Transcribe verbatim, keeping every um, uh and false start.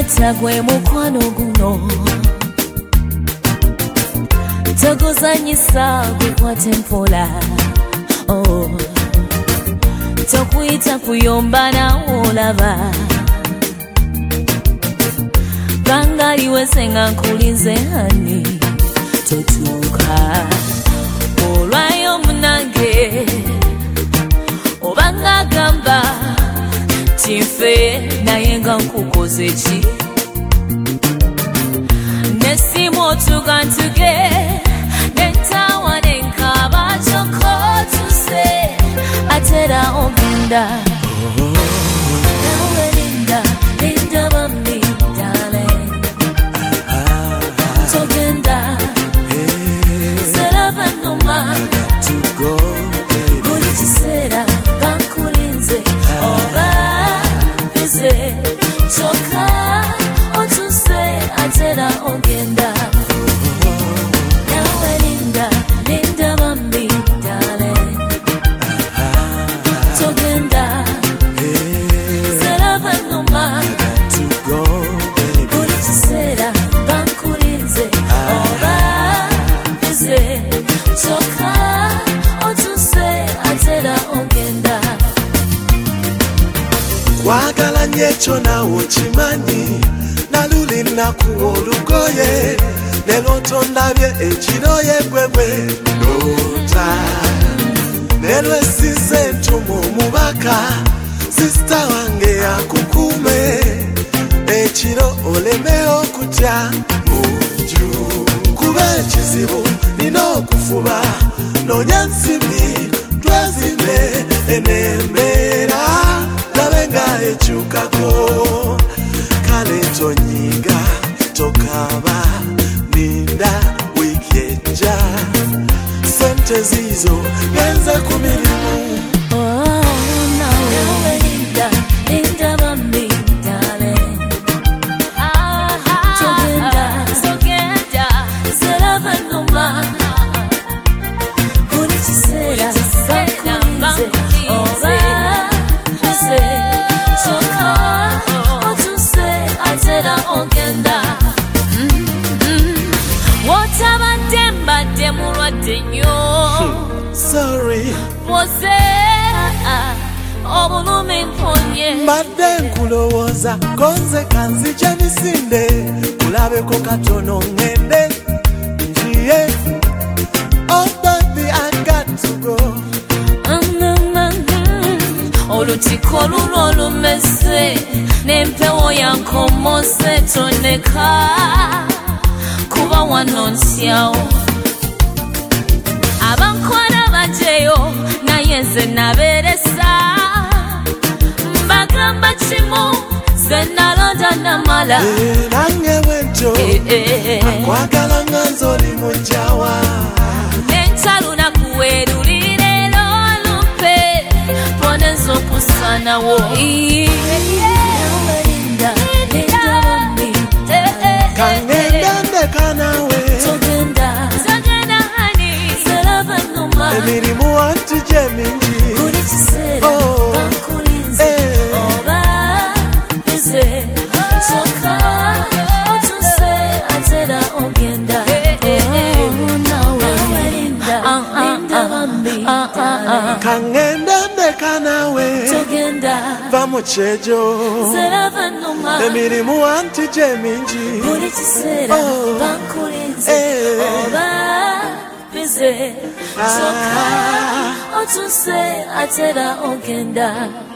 Leta gwe mukwano guno toguzanyisa gukwate mpola oh. Tokuyita kuyomba nawo olaba Gangaliwe senga nkulinze hani totuuka olwayo munange obanga gamba tinfe naye nga nkukoze ki nesimu otuga ntuge nentawa nenkaba kyokko tuse atera ogenda nawe linda linda bambi darling togenda serava noma buli kiseera gankulinze oba bize kyokka otuse atera ogenda nawe linda linda bambi darling togenda serava noma buli kiseera gankulinze oba bize kyokka otuse atera ogenda Wagala nyecho nawo chimanyi naluli nakuwa olugoye neloto ndabye ekiroye gwegwe lota nelwesize ntumu mubaka sista wange akukume ekiro oleme okutya munju kuba ekizibu nina okufuba nonya nsimbi twezine enembeera labenga echukako kale tonyiga tokaba ninda wikeja sente zizo genze kumirimu Sorry Mose obulume mponye Mbadde nkulowoza konze kanzi kyemisinde kulabeko katono ngende njiye Oh baby I got to go Olutiko luno lumese Nempewo yankomose toneka Kuba wano nsyawo Abankwara bajeyo naye nze naberesa Mbagamba kimu ze nalonda namala Nange wento akwagala nga nzoli mujawa Nentaluna kuwerulire lolumpe pone nzokusanawo Kangenda ndeka nawe Togenda emirimu wantu gye mingi buli kiseera bankulinze oba bize kyokka otuse atera ogenda nawe linda bambi kangenda ndeka nawe togenda va mu kyejo serava noma emirimu wantu gye mingi buli kiseera bankulinze oba bize kyokka otuse atera ogenda